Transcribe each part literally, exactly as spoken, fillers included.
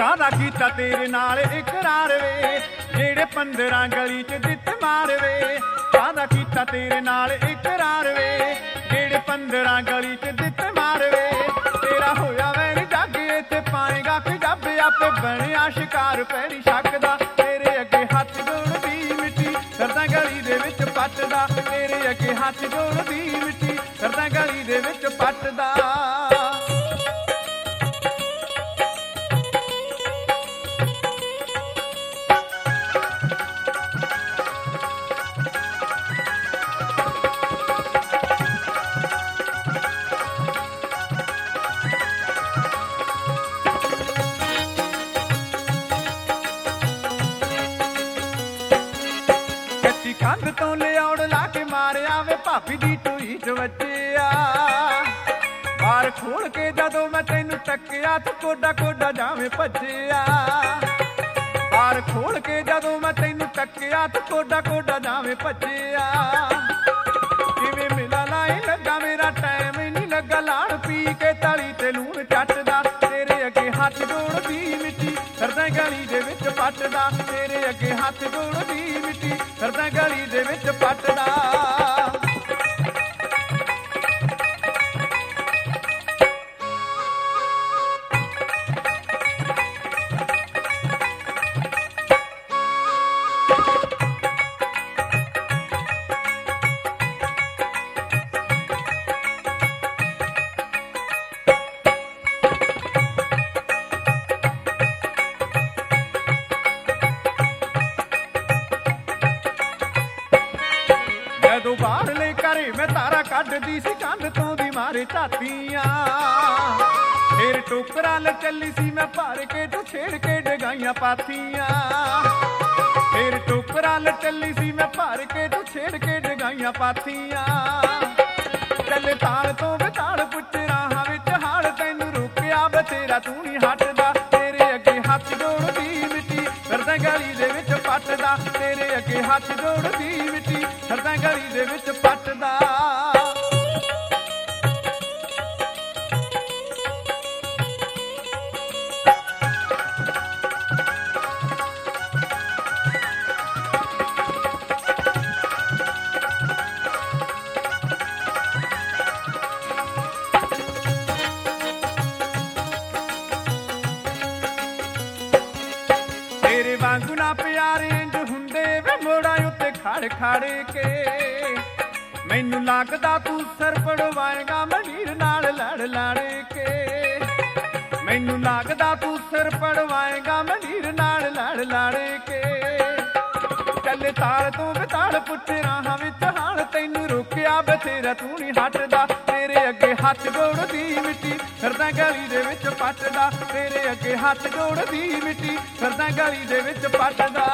ਕਾਹਦਾ ਕੀਤਾ ਤੇਰੇ ਨਾਲ ਇਕਰਾਰ ਵੇ, ਜਿਹੜੇ ਪੰਦਰਾਂ ਗਲੀ ਚ ਜਿੱਤ ਮਾਰ ਵੇ। ਕਾਹਦਾ ਕੀਤਾ ਤੇਰੇ ਨਾਲ ਇਕਰਾਰ ਵੇ, ਜਿਹੜੇ ਪੰਦਰਾਂ ਗਲੀ ਚ ਜਿੱਤ ਮਾਰ ਵੇ। ਤੇਰਾ ਹੋਇਆ ਵੈਣ ਜੱਗ ਇੱਥੇ ਪਾਏਗਾ ਕਿ ਜੱਬ ਆਪੇ ਬਣਿਆ ਸ਼ਿਕਾਰ ਪੈਰੀ ਸ਼ੱਕ ਦਾ। ਤੇਰੇ ਅੱਗੇ ਹੱਥ ਜੋੜਦੀ ਮਿੱਟੀ ਕਰਦਾ ਗਲੀ ਦੇ ਵਿੱਚ ਪੱਟਦਾ, ਤੇਰੇ ਅੱਗੇ ਹੱਥ ਜੋੜਦੀ ਮਿੱਟੀ ਕਰਦਾ ਗਲੀ ਦੇ ਵਿੱਚ ਪੱਟਦਾ। ਕੰਧ ਤੋਂ ਲਿਆਉਣ ਲਾ ਕੇ ਮਾਰਿਆ ਵੇ ਭਾਬੀ ਦੀ ਟੂਈ ਚ ਵੱਜਿਆ। ਬਾਹਰ ਖੋਲ ਕੇ ਜਦੋਂ ਮੈਂ ਤੈਨੂੰ ਤੱਕਿਆ ਤੂੰ ਕੋਡਾ ਕੋਡਾ ਜਾਵੇਂ ਭੱਜਿਆ। ਬਾਹਰ ਖੋਲ ਕੇ ਜਦੋਂ ਮੈਂ ਤੈਨੂੰ ਤੱਕਿਆ ਤੂੰ ਕੋਡਾ ਕੋਡਾ ਜਾਵੇਂ ਭੱਜਿਆ। ਕਿਵੇਂ ਮਿਲਾ ਲਾਈ ਲੱਗਾ ਮੇਰਾ ਟਾਈਮ ਹੀ ਨਹੀਂ ਲੱਗਾ, ਲਾਣ ਪੀ ਕੇ ਤਲੀ ਤੇ ਲੂਣ ਚੱਟਦਾ। ਤੇਰੇ ਅੱਗੇ ਹੱਥ ਜੋੜਦੀ ਮਿੱਟੀ ਕਰਦਾ ਗਲੀ ਦੇ ਵਿੱਚ ਪੱਟਦਾ, ਤੇਰੇ ਅੱਗੇ ਹੱਥ ਜੋੜਦੀ ਮਿੱਟੀ ਕਰਦਾ ਗਲੀ ਦੇ ਵਿੱਚ ਪੱਟਦਾ। ਜਦੋਂ ਬਾਹਰਲੇ ਘਰੇ ਮੈਂ ਤਾਰਾ ਕੱਢਦੀ ਸੀ ਕੰਧ ਤੋਂ ਦੀ ਮਾਰੇ ਝਾਤੀਆਂ। ਫੇਰ ਟੋਕਰਾ ਲ ਚੱਲੀ ਸੀ ਮੈਂ ਭਰ ਕੇ ਤੂੰ ਛੇੜ ਕੇ ਡਗਾਈਆਂ ਪਾਥੀਆਂ। ਫੇਰ ਟੋਕਰਾ ਲ ਚੱਲੀ ਸੀ ਮੈਂ ਭਰ ਕੇ ਤੂੰ ਛੇੜ ਕੇ ਡਗਾਈਆਂ ਪਾਥੀਆਂ। ਚੱਲ ਤਾਲ ਤੋਂ ਬਤਾਲ ਪੁੱਟ ਰਾਹਾਂ ਵਿੱਚ ਹਾਲ ਤੈਨੂੰ ਰੋਕਿਆ ਬਥੇਰਾ ਤੂੰ ਨਹੀਂ ਹਟਦਾ। ਤੇਰੇ ਅੱਗੇ ਹੱਥ ਜੋੜਦੀ ਮਿੱਟੀ ਕਰਦਾ ਗਲੀ ਦੇ ਵਿੱਚ ਪੱਟਦਾ, ਤੇਰੇ ਅੱਗੇ ਹੱਥ ਜੋੜਦੀ ਮਿੱਟੀ ਕਰਦਾ ਗਲੀ ਦੇ ਵਿੱਚ ਪੱਟਦਾ। ਤੇਰੇ ਵਾਂਗੂ ਨਾ ਪਿਆਰੇ ਇੰਜ ਹੁੰਦੇ ਵੇ ਮੋੜਾਂ ਉੱਤੇ ਖੜ ਖੜ ਕੇ। ਮੈਨੂੰ ਲੱਗਦਾ ਤੂੰ ਸਰ ਪੜਵਾਏਗਾ ਮੰਡੀਰ ਨਾਲ ਲੜ ਲੜ ਕੇ। ਮੈਨੂੰ ਲੱਗਦਾ ਤੂੰ ਸਿਰ ਪੜਵਾਏਗਾ ਮੰਡੀਰ ਨਾਲ ਲੜ ਲੜ ਕੇ। ਚੱਲੇ ਤਾਲ ਤੋਂ ਬਤਾਲ ਪੁੱਛ ਰਾਹਾਂ ਵਿੱਚ ਹਾਲ ਤੈਨੂੰ ਰੋਕਿਆ ਬਥੇਰਾ ਤੂੰ ਨਹੀਂ ਹਟਦਾ। ਤੇਰੇ ਅੱਗੇ ਹੱਥ ਜੋੜਦੀ ਮਿੱਟੀ ਕਰਦਾ ਗਲੀ ਦੇ ਵਿੱਚ ਪੱਟਦਾ, ਤੇਰੇ ਅੱਗੇ ਹੱਥ ਜੋੜਦੀ ਮਿੱਟੀ ਕਰਦਾ ਗਲੀ ਦੇ ਵਿੱਚ ਪੱਟਦਾ।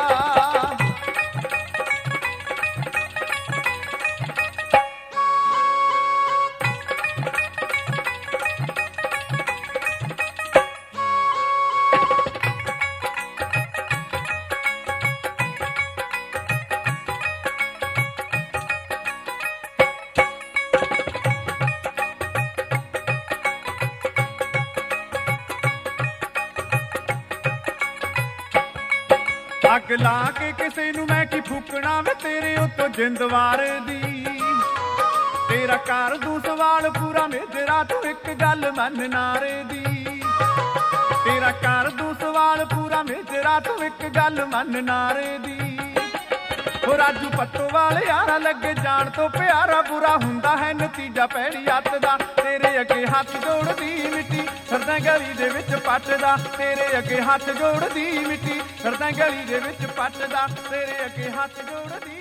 ਅੱਗ ਲਾ ਕੇ ਕਿਸੇ ਨੂੰ ਮੈਂ ਕੀ ਫੂਕਣਾ ਵੇ ਤੇਰੇ ਉੱਤੋਂ ਜਿੰਦਵਾਰ ਦੀ। ਤੇਰਾ ਕਰ ਦੂੰ ਸਵਾਲ ਪੂਰਾ ਮੇਜਰਾ ਤੂੰ ਇੱਕ ਗੱਲ ਮੰਨ ਨਾਰੇ ਦੀ। ਤੇਰਾ ਕਰ ਦੂੰ ਸਵਾਲ ਪੂਰਾ ਮੇਜਰਾ ਤੂੰ ਇੱਕ ਗੱਲ ਮੰਨ ਨਾਰੇ ਦੀ। ਹੋ ਰਾਜੂ ਪੱਤੋਵਾਲ ਯਾਰਾ ਲੱਗੇ ਜਾਣ ਤੋਂ ਪਿਆਰਾ ਬੁਰਾ ਹੁੰਦਾ ਹੈ ਨਤੀਜਾ ਪੈੜੀ ਅੱਤ ਦਾ। ਤੇਰੇ ਅੱਗੇ ਹੱਥ ਜੋੜਦੀ ਮਿੱਟੀ ਕਰਦਾ ਗਲੀ ਦੇ ਵਿੱਚ ਪੱਟਦਾ, ਤੇਰੇ ਅੱਗੇ ਹੱਥ ਜੋੜਦੀ ਮਿੱਟੀ ਕਰਦਾ ਗਲੀ ਦੇ ਵਿੱਚ ਪੱਟਦਾ, ਤੇਰੇ ਅੱਗੇ ਹੱਥ ਜੋੜਦੀ